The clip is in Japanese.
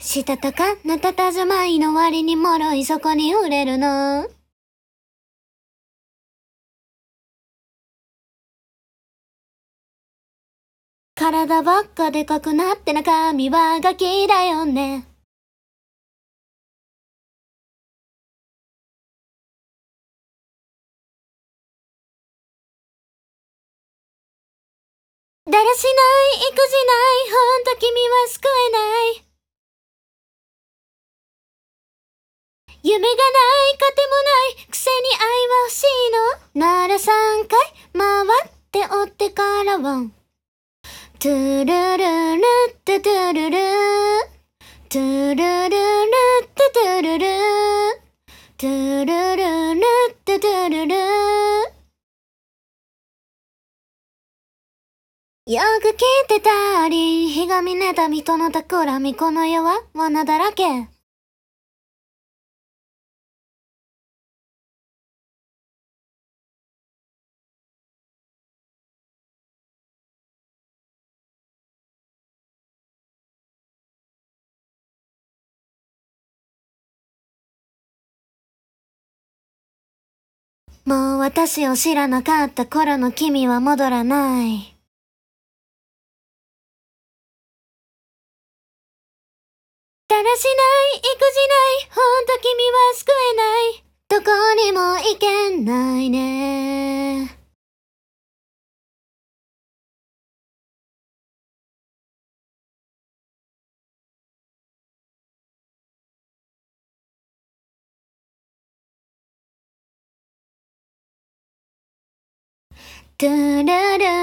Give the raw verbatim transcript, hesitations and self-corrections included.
したたかな佇まいの割に脆いそこに触れるの。体ばっかでかくなって中身はガキだよね。だらしない育児ないほんと君は救えない。夢がない糧もないくせに愛は欲しいのならさんかい回って追ってからはトゥルルルットゥトゥルルトゥルルルットゥトゥルルトゥルルルットゥトゥルル。よく聞いてたりひがみ妬みとの企みこの世は罠だらけ。もう私を知らなかった頃の君は戻らない。だらしない育児ないほんと君は救えない。どこにも行けないね。トゥルル